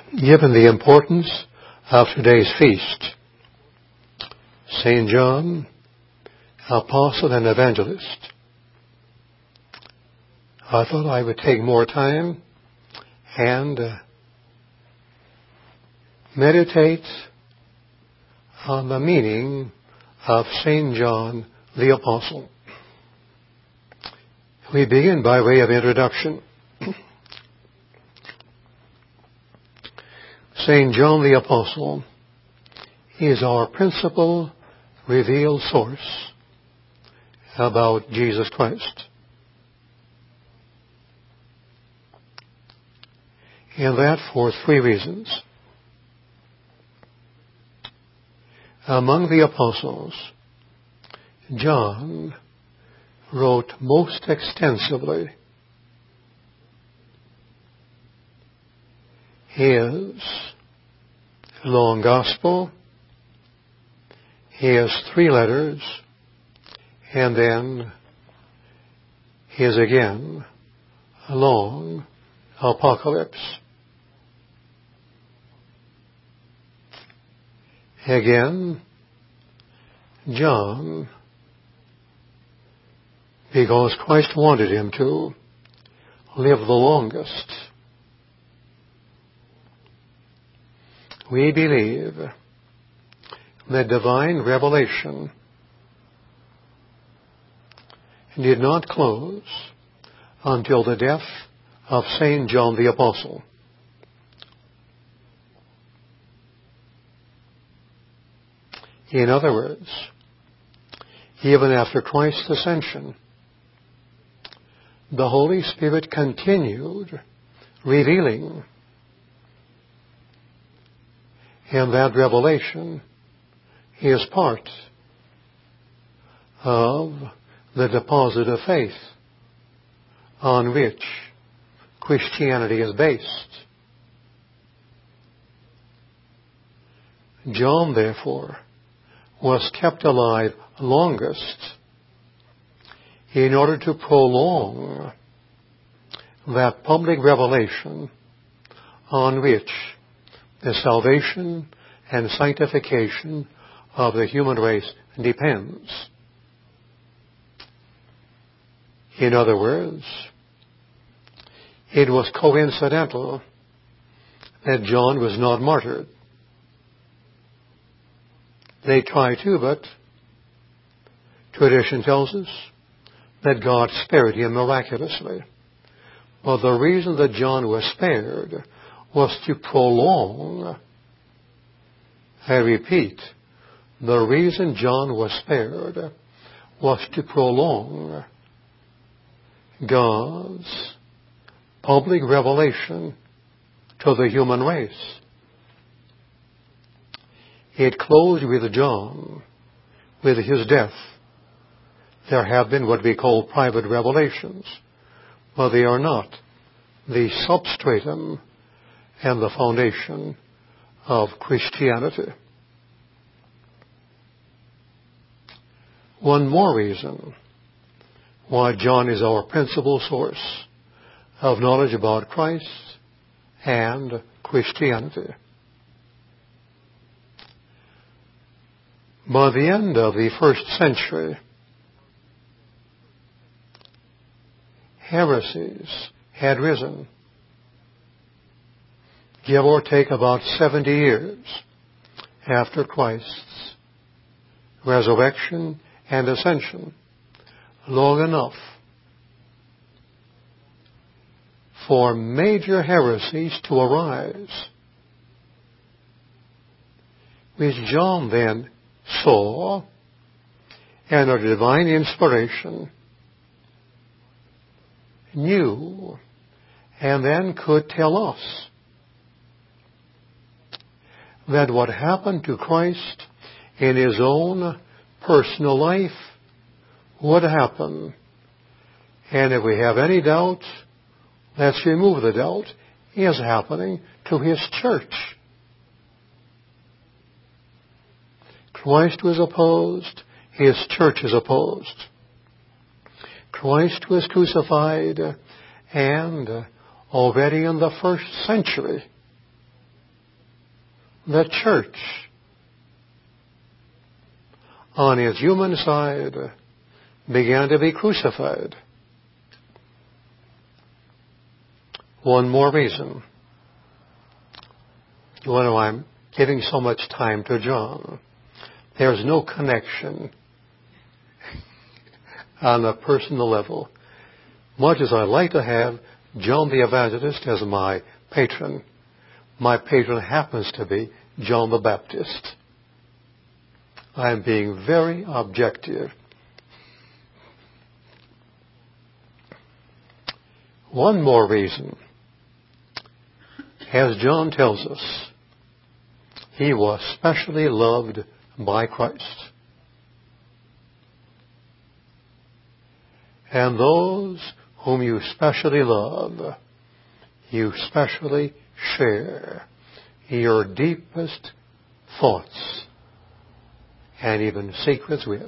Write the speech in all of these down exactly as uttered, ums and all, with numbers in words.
Given the importance of today's feast, Saint John, Apostle and Evangelist, I thought I would take more time and uh, meditate on the meaning of Saint John the Apostle. We begin by way of introduction. Saint John the Apostle is our principal revealed source about Jesus Christ. And that for three reasons. Among the apostles, John wrote most extensively his long gospel, his three letters, and then his again long apocalypse. Again, John, because Christ wanted him to, live the longest. We believe that divine revelation did not close until the death of Saint John the Apostle. In other words, even after Christ's ascension, the Holy Spirit continued revealing, and that revelation is part of the deposit of faith on which Christianity is based. John, therefore, was kept alive longest in order to prolong that public revelation on which the salvation and sanctification of the human race depends. In other words, it was coincidental that John was not martyred. They tried to, but tradition tells us that God spared him miraculously. But the reason that John was spared was to prolong, I repeat, the reason John was spared was to prolong God's public revelation to the human race. It closed with John, with his death. There have been what we call private revelations, but they are not the substratum and the foundation of Christianity. One more reason why John is our principal source of knowledge about Christ and Christianity. By the end of the first century, heresies had risen, give or take about seventy years after Christ's resurrection and ascension, long enough for major heresies to arise, which John then saw, and under divine inspiration knew, and then could tell us that what happened to Christ in his own personal life would happen. And if we have any doubt, let's remove the doubt, is happening to his church. Christ was opposed, his church is opposed. Christ was crucified, and already in the first century, the church, on its human side, began to be crucified. One more reason. You wonder why I'm giving so much time to John. There's no connection on a personal level. Much as I like to have John the Evangelist as my patron, my patron happens to be John the Baptist. I am being very objective. One more reason. As John tells us, he was specially loved by Christ. And those whom you specially love, you specially share your deepest thoughts and even secrets with.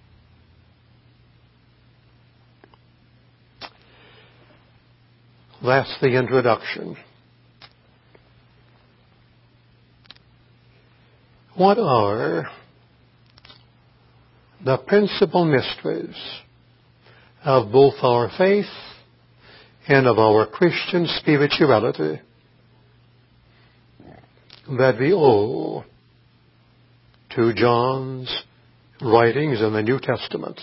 That's the introduction. What are the principal mysteries of both our faith and of our Christian spirituality that we owe to John's writings in the New Testament?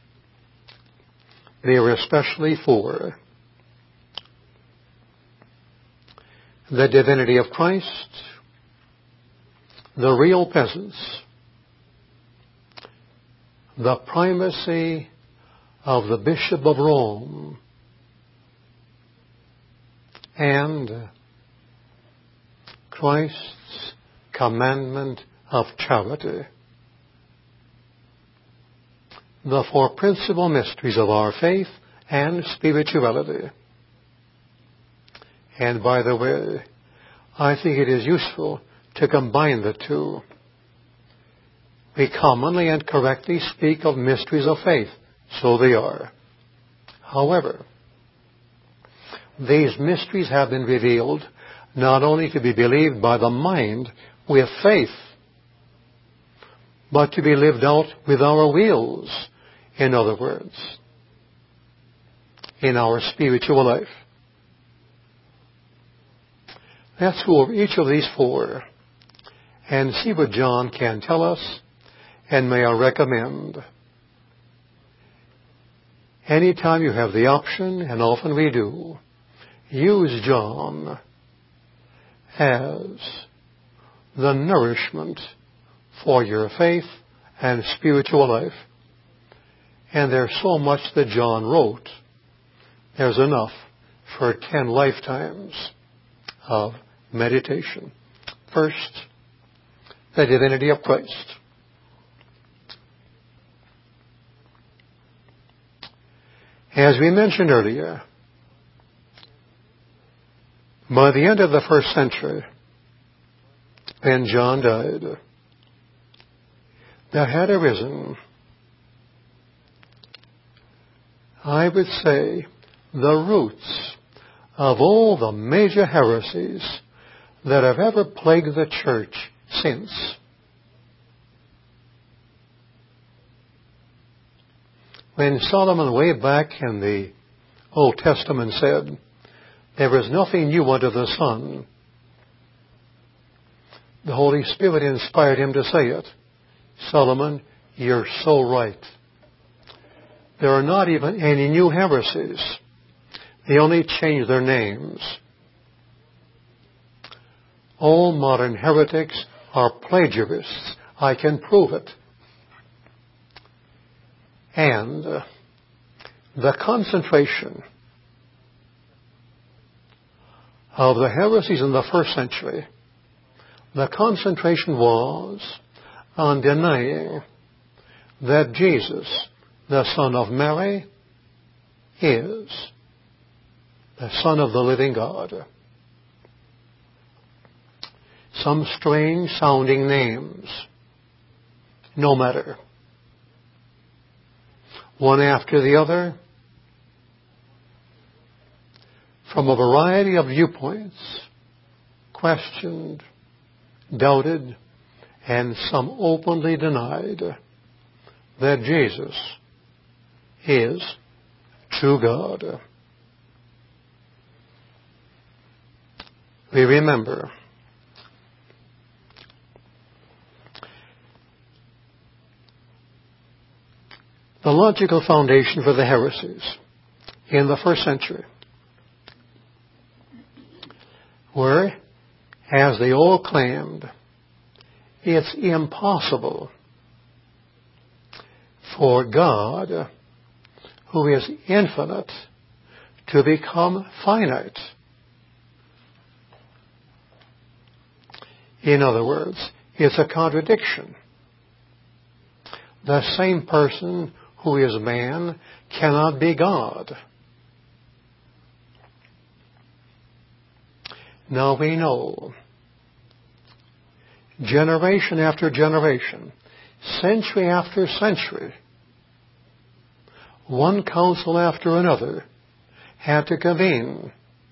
They are especially for the divinity of Christ, the real presence, the primacy of the Bishop of Rome, and Christ's commandment of charity. The four principal mysteries of our faith and spirituality. And by the way, I think it is useful to combine the two. We commonly and correctly speak of mysteries of faith. So they are. However, these mysteries have been revealed not only to be believed by the mind with faith, but to be lived out with our wills. In other words, in our spiritual life. Let's go over each of these four and see what John can tell us, and may I recommend, anytime you have the option, and often we do, use John as the nourishment for your faith and spiritual life. And there's so much that John wrote, there's enough for ten lifetimes of meditation. First, the divinity of Christ. As we mentioned earlier, by the end of the first century, when John died, there had arisen, I would say, the roots of all the major heresies that have ever plagued the church since. When Solomon way back in the Old Testament said, there is nothing new under the sun, the Holy Spirit inspired him to say it. Solomon, you're so right. There are not even any new heresies. They only change their names. All modern heretics are plagiarists. I can prove it. And uh, the concentration of the heresies in the first century, the concentration was on denying that Jesus, the Son of Mary, is the Son of the living God. Some strange sounding names, no matter. One after the other, from a variety of viewpoints, questioned doubted, and some openly denied that Jesus is true God. We remember the logical foundation for the heresies in the first century were, as they all claimed, it's impossible for God, who is infinite, to become finite. In other words, it's a contradiction. The same person who is man cannot be God. Now we know, generation after generation, century after century, one council after another had to convene,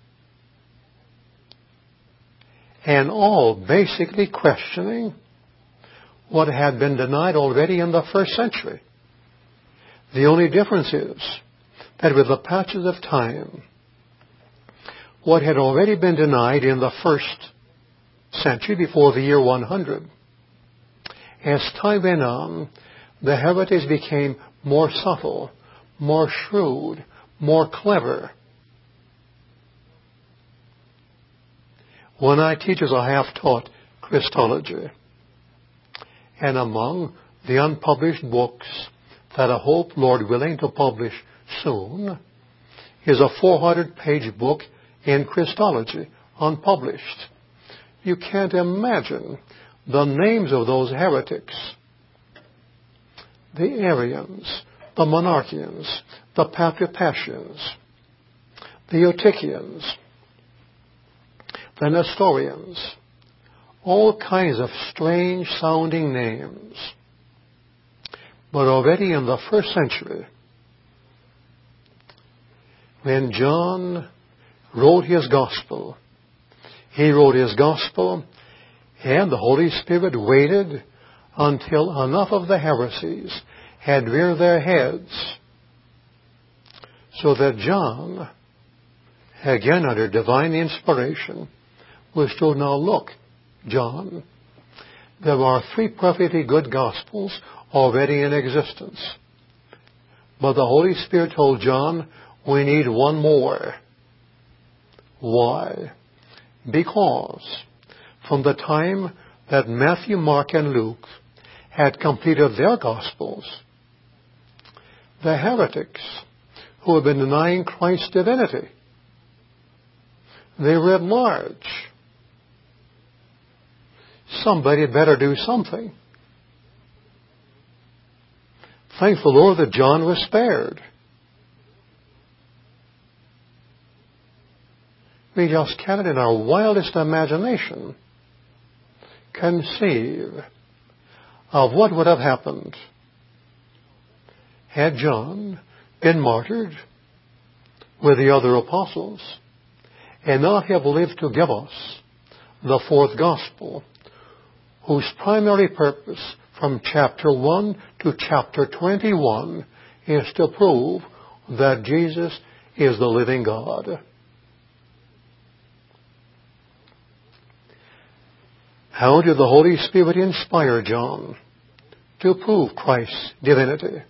and all basically questioning what had been denied already in the first century. The only difference is that with the patches of time, what had already been denied in the first century before the year one hundred, as time went on, the heretics became more subtle, more shrewd, more clever. When I teach as I have taught Christology, and among the unpublished books that I hope, Lord willing, to publish soon, is a four hundred page book in Christology, unpublished. You can't imagine the names of those heretics. The Arians, the Monarchians, the Patripassians, the Eutychians, the Nestorians, all kinds of strange sounding names. But already in the first century, when John wrote his gospel, he wrote his gospel, and the Holy Spirit waited until enough of the heresies had reared their heads, so that John, again under divine inspiration, was told, now look, John, there are three perfectly good gospels already in existence. But the Holy Spirit told John, we need one more. Why? Because from the time that Matthew, Mark, and Luke had completed their gospels, the heretics who had been denying Christ's divinity, they were at large. Somebody had better do something. Thank the Lord that John was spared. We just cannot in our wildest imagination conceive of what would have happened had John been martyred with the other apostles and not have lived to give us the fourth gospel, whose primary purpose from chapter one to chapter twenty-one is to prove that Jesus is the living God. How did the Holy Spirit inspire John to prove Christ's divinity?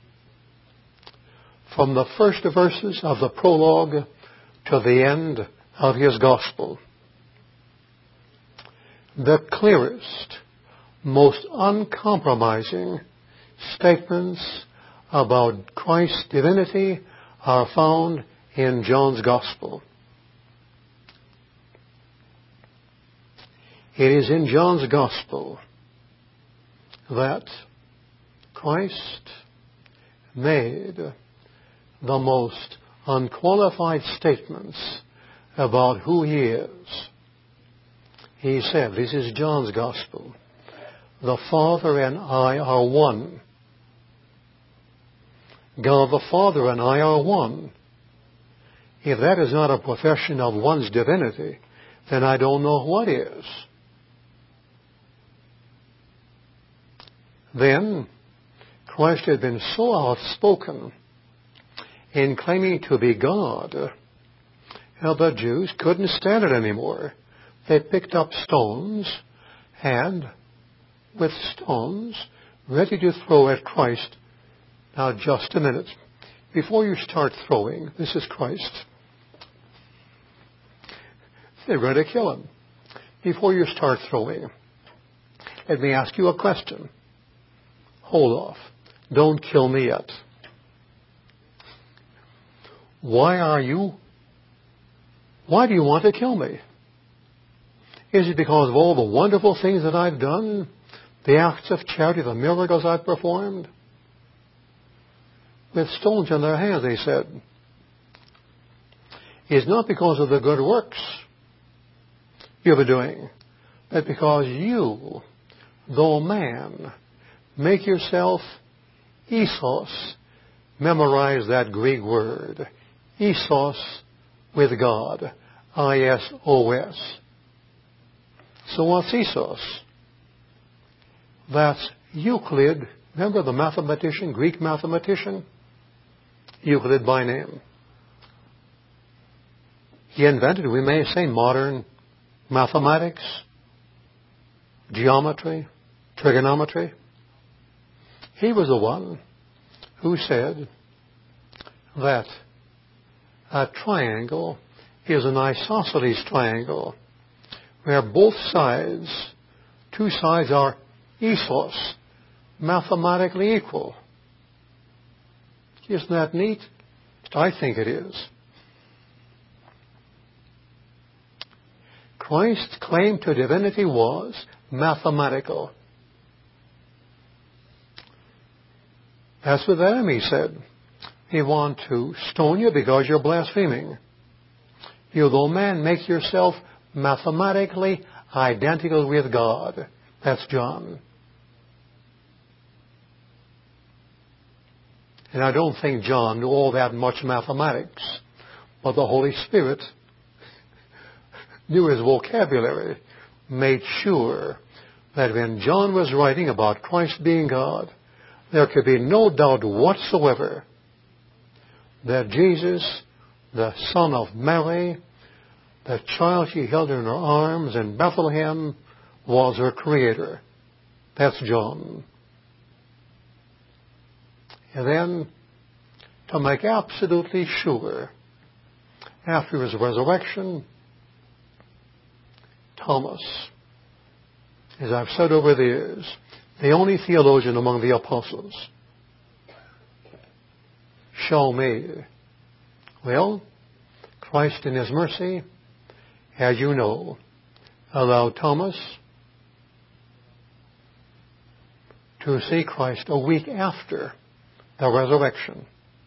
From the first verses of the prologue to the end of his gospel, the clearest, most uncompromising statements about Christ's divinity are found in John's gospel. It is in John's gospel that Christ made the most unqualified statements about who he is. He said, this is John's gospel, the Father and I are one. God the Father and I are one. If that is not a profession of one's divinity, then I don't know what is. Then Christ had been so outspoken in claiming to be God, now the Jews couldn't stand it anymore. They picked up stones and, with stones, ready to throw at Christ. Now, just a minute. Before you start throwing, this is Christ. They're going to kill him. Before you start throwing, let me ask you a question. Hold off. Don't kill me yet. Why are you, why do you want to kill me? Is it because of all the wonderful things that I've done? The acts of charity, the miracles I've performed? With stones in their hands, they said. It's not because of the good works you've been doing, but because you, though man, make yourself isos. Memorize that Greek word. Isos with God. I S O S. So what's Isos? That's Euclid. Remember the mathematician, Greek mathematician? Euclid by name. He invented, we may say, modern mathematics, geometry, trigonometry. He was the one who said that a triangle is an isosceles triangle, where both sides, two sides are isos, mathematically equal. Isn't that neat? I think it is. Christ's claim to divinity was mathematical. That's what the enemy said. They want to stone you because you're blaspheming. You, though man, make yourself mathematically identical with God. That's John. And I don't think John knew all that much mathematics, but the Holy Spirit knew his vocabulary, made sure that when John was writing about Christ being God, there could be no doubt whatsoever that Jesus, the Son of Mary, the child she held in her arms in Bethlehem, was her Creator. That's John. And then, to make absolutely sure, after his resurrection, Thomas, as I've said over the years, the only theologian among the apostles, show me. Well, Christ in his mercy, as you know, allowed Thomas to see Christ a week after the resurrection.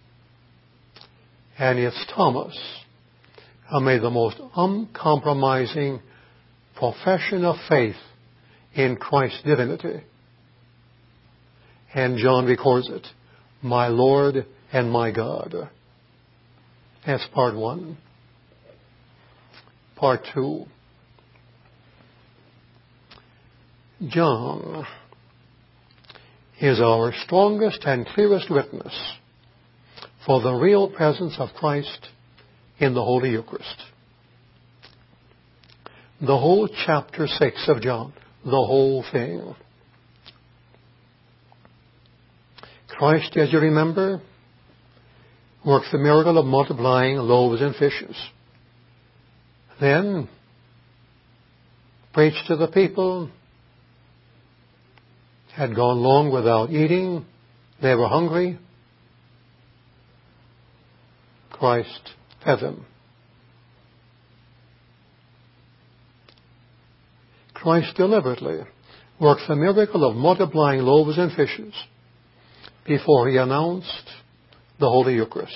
And it's Thomas who made the most uncompromising profession of faith in Christ's divinity. And John records it, my Lord and my God. That's part one. Part two. John is our strongest and clearest witness for the real presence of Christ in the Holy Eucharist. The whole chapter six of John, the whole thing. Christ, as you remember, worked the miracle of multiplying loaves and fishes. Then preached to the people, had gone long without eating, they were hungry. Christ fed them. Christ deliberately worked the miracle of multiplying loaves and fishes before he announced the Holy Eucharist.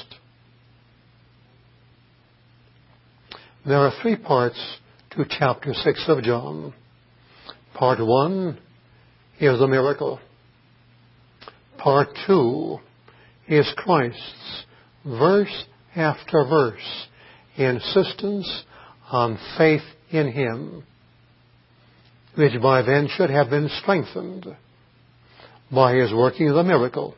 There are three parts to chapter six of John. Part one is the miracle. Part two is Christ's verse after verse insistence on faith in him, which by then should have been strengthened by his working the miracle.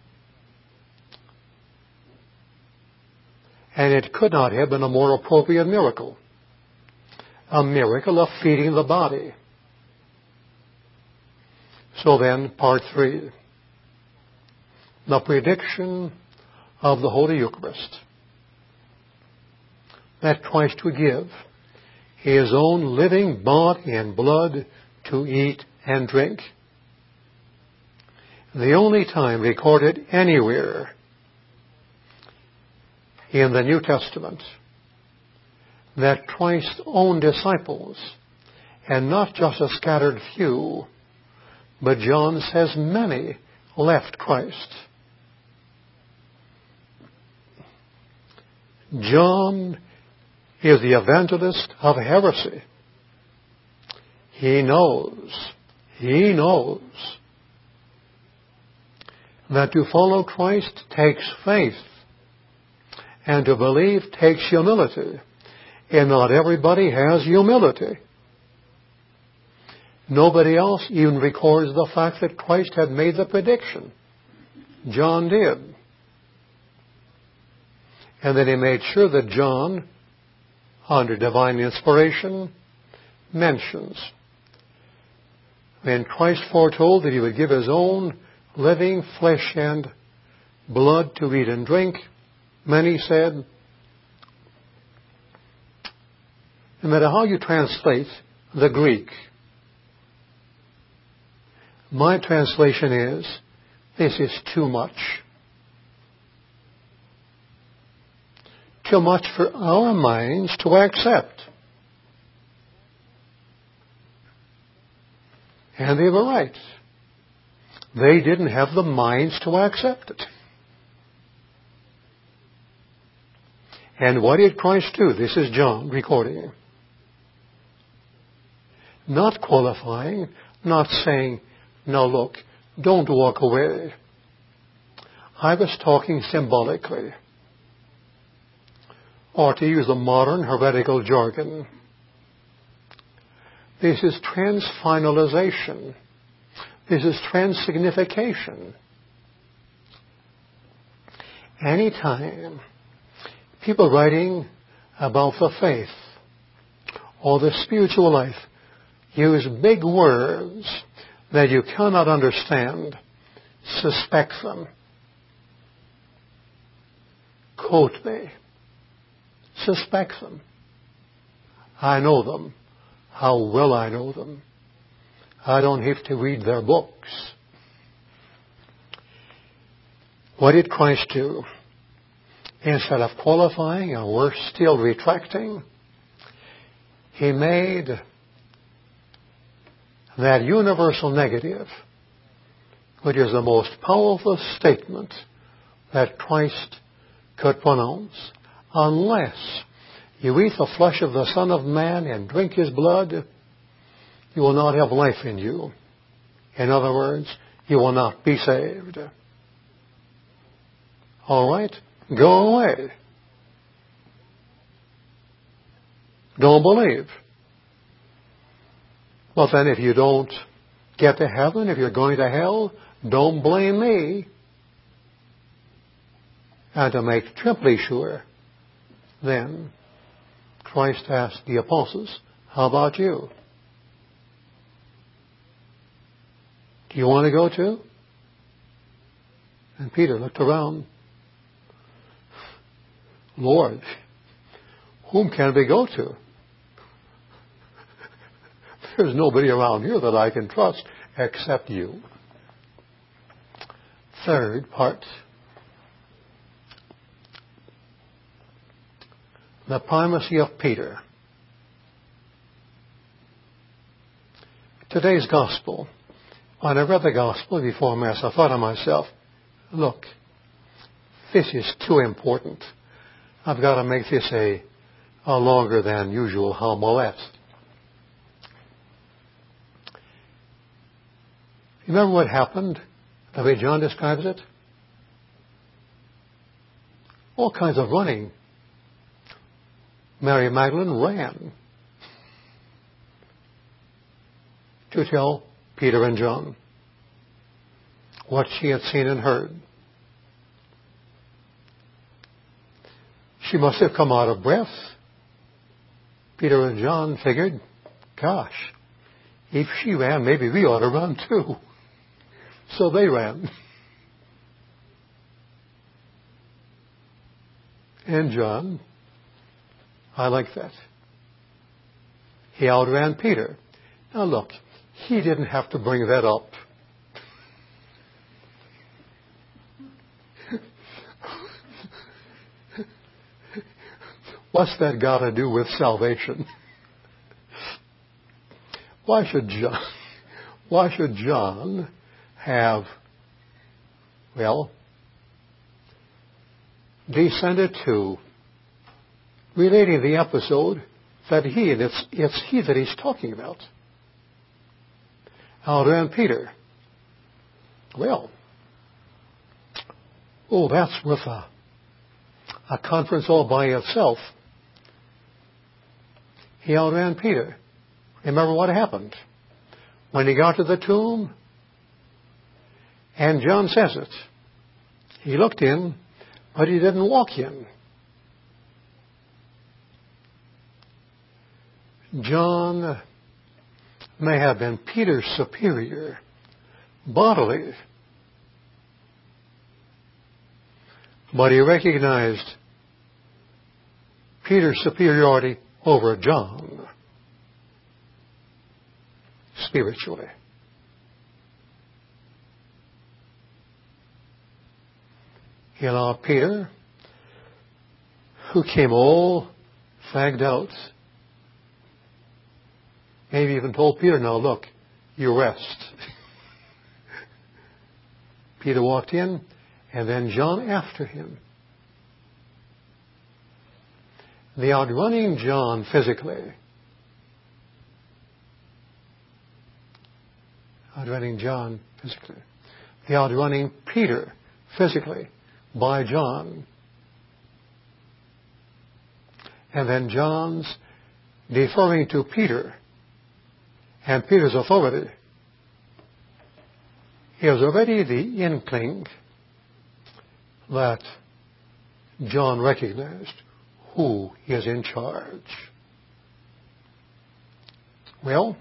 And it could not have been a more appropriate miracle. A miracle of feeding the body. So then, part three. The prediction of the Holy Eucharist. That Christ would give his own living body and blood to eat and drink. The only time recorded anywhere in the New Testament that Christ's own disciples, and not just a scattered few, but John says many, left Christ. John is the evangelist of heresy. He knows, he knows that to follow Christ takes faith, and to believe takes humility. And not everybody has humility. Nobody else even records the fact that Christ had made the prediction. John did. And then he made sure that John, under divine inspiration, mentions when Christ foretold that he would give his own living flesh and blood to eat and drink, many said, no matter how you translate the Greek, my translation is, this is too much. Too much for our minds to accept. And they were right. They didn't have the minds to accept it. And what did Christ do? This is John recording. Not qualifying, not saying, now look, don't walk away. I was talking symbolically. Or to use the modern heretical jargon, this is transfinalization. This is transsignification. Anytime people writing about the faith or the spiritual life use big words that you cannot understand, suspect them. Quote me. Suspect them. I know them. How well I know them. I don't have to read their books. What did Christ do? Instead of qualifying, or worse still, retracting, he made that universal negative, which is the most powerful statement that Christ could pronounce. Unless you eat the flesh of the Son of Man and drink his blood, you will not have life in you. In other words, you will not be saved. All right? Go away. Don't believe. Well, then if you don't get to heaven, if you're going to hell, don't blame me. And to make triply sure, then Christ asked the apostles, how about you? Do you want to go too? And Peter looked around. Lord, whom can we go to? There's nobody around here that I can trust except you. Third part. The primacy of Peter. Today's gospel. When I read the gospel before Mass, I thought to myself, look, this is too important. I've got to make this a, a longer than usual homilette. Remember what happened, the way John describes it? All kinds of running. Mary Magdalene ran to tell Peter and John. what she had seen and heard. She must have come out of breath. Peter and John figured, gosh, if she ran, maybe we ought to run too. So they ran. And John, I like that. He outran Peter. Now look, he didn't have to bring that up. What's that got to do with salvation? Why should John, why should John have, well, descended to relating the episode that he, and it's, it's he that he's talking about, outran Peter? Well, oh, that's with a, a conference all by itself. He outran Peter. Remember what happened when he got to the tomb? And John says it. He looked in, but he didn't walk in. John may have been Peter's superior bodily, but he recognized Peter's superiority over John spiritually. He allowed Peter, who came all fagged out, maybe even told Peter, now look, you rest. Peter walked in, and then John after him. The outrunning John physically, outrunning John physically, the outrunning Peter physically by John, and then John's deferring to Peter and Peter's authority. He has already the inkling that John recognized who is in charge. Well,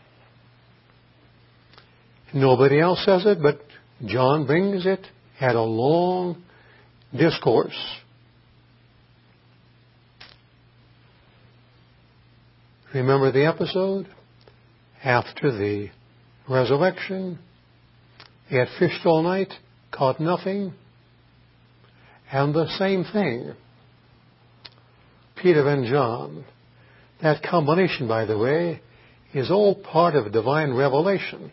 nobody else says it, but John brings it at a long discourse. Remember the episode? After the resurrection, he had fished all night, caught nothing, and the same thing. Peter and John. That combination, by the way, is all part of divine revelation.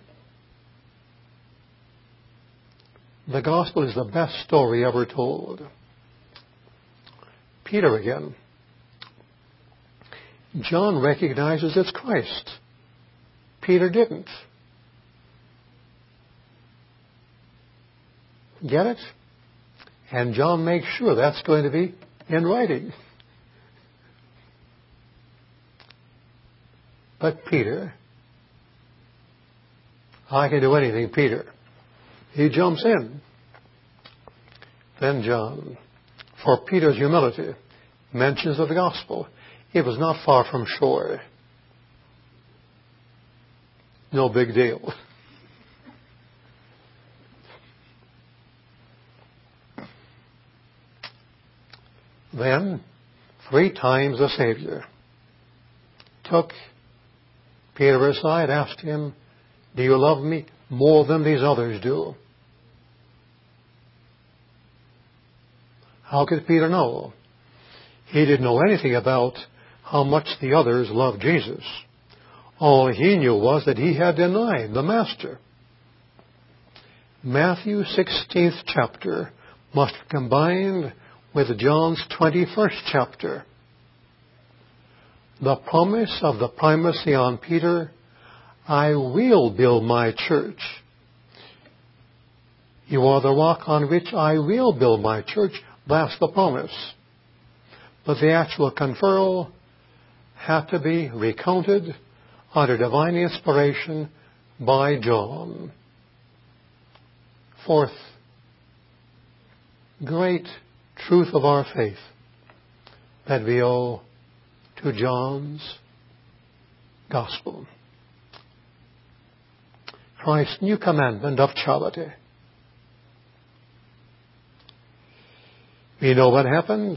The gospel is the best story ever told. Peter again. John recognizes it's Christ. Peter didn't. Get it? And John makes sure that's going to be in writing. But Peter, I can do anything, Peter. He jumps in. Then John, for Peter's humility, mentions of the gospel. It was not far from shore. No big deal. Then, three times the Savior took Peter aside, asked him, do you love me more than these others do? How could Peter know? He didn't know anything about how much the others loved Jesus. All he knew was that he had denied the Master. Matthew's sixteenth chapter must be combined with John's twenty-first chapter. The promise of the primacy on Peter, I will build my church. You are the rock on which I will build my church. That's the promise. But the actual conferral had to be recounted under divine inspiration by John. fourth great truth of our faith that we owe to John's Gospel. Christ's new commandment of charity. We know what happened.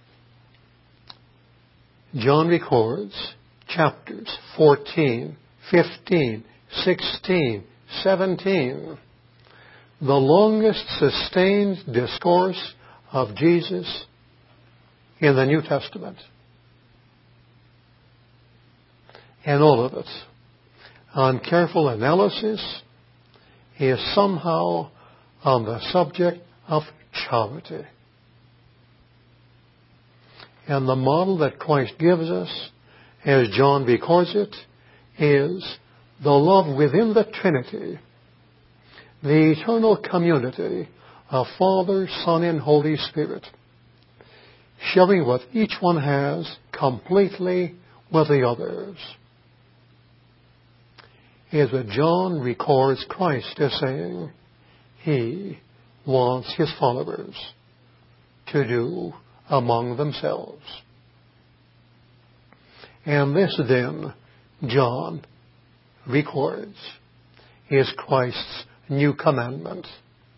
John records chapters fourteen, fifteen, sixteen, seventeen. The longest sustained discourse of Jesus in the New Testament. And all of it, on careful analysis, is somehow on the subject of charity. And the model that Christ gives us, as John records it, is the love within the Trinity, the eternal community of Father, Son, and Holy Spirit, sharing what each one has completely with the others. Is that John records Christ as saying he wants his followers to do among themselves. And this then, John records, is Christ's new commandment.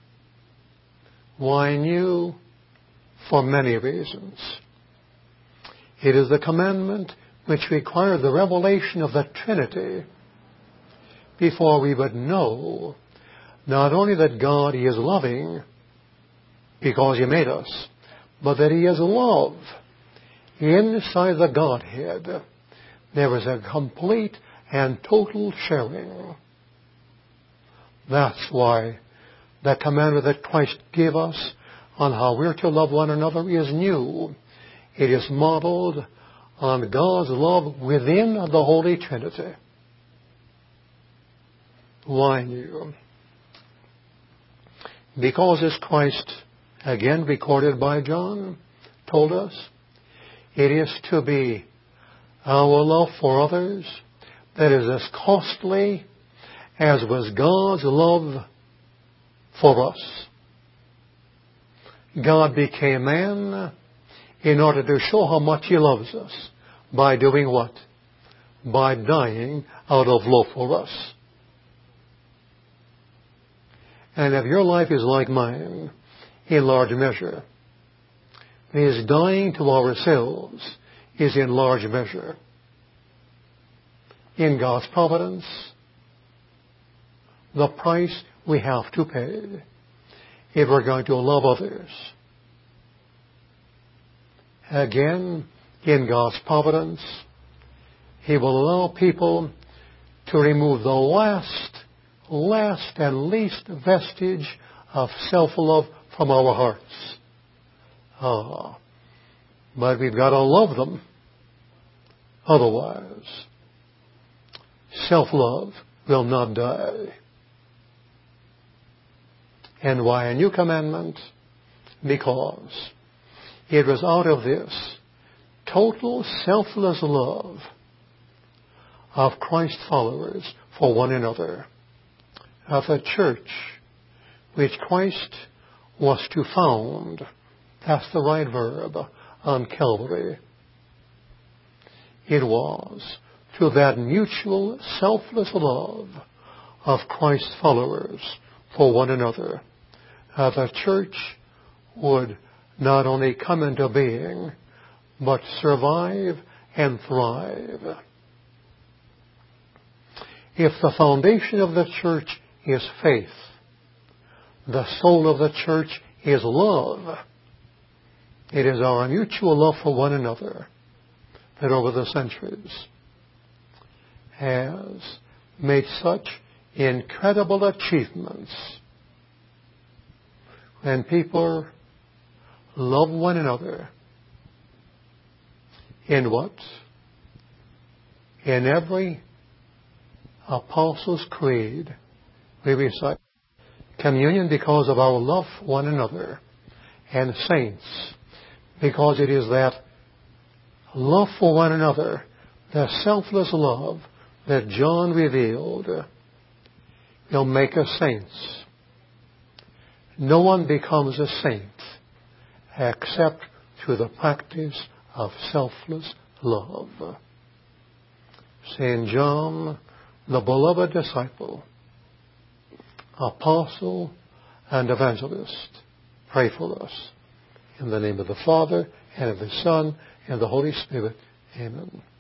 Why new? For many reasons. It is the commandment which required the revelation of the Trinity before we would know not only that God is loving because He made us, but that He is love. Inside the Godhead, there is a complete and total sharing. That's why the commandment that Christ gave us on how we're to love one another is new. It is modeled on God's love within the Holy Trinity. Why new? Because as Christ, again recorded by John, told us, it is to be our love for others that is as costly as was God's love for us. God became man in order to show how much He loves us. By doing what? By dying out of love for us. And if your life is like mine, in large measure, His dying to ourselves is in large measure in God's providence the price we have to pay if we're going to love others. Again, in God's providence, He will allow people to remove the last, last and least vestige of self-love from our hearts. Ah, but we've got to love them. Otherwise, self-love will not die. And why a new commandment? Because it was out of this total selfless love of Christ's followers for one another, of a church which Christ was to found, that's the right verb, on Calvary. It was through that mutual selfless love of Christ's followers for one another that the church would not only come into being, but survive and thrive. If the foundation of the church is faith, the soul of the church is love, it is our mutual love for one another that over the centuries has made such incredible achievements. When people love one another in what? In every Apostles' Creed we recite communion because of our love for one another, and saints because it is that love for one another, the selfless love that John revealed, will make us saints. No one becomes a saint except through the practice of selfless love. Saint John, the beloved disciple, apostle, and evangelist, pray for us. In the name of the Father, and of the Son, and the Holy Spirit. Amen.